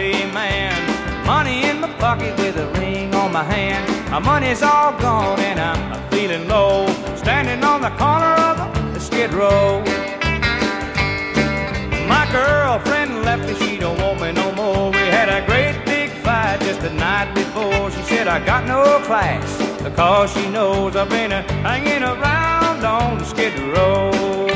everyday man. Money in my pocket with a ring on my hand. My money's all gone and I'm feeling low, standing on the corner of the Skid Row. My girlfriend left me, she don't want me no more. We had a great big fight just the night before. She said I got no class because she knows I've been hanging around on the Skid Row.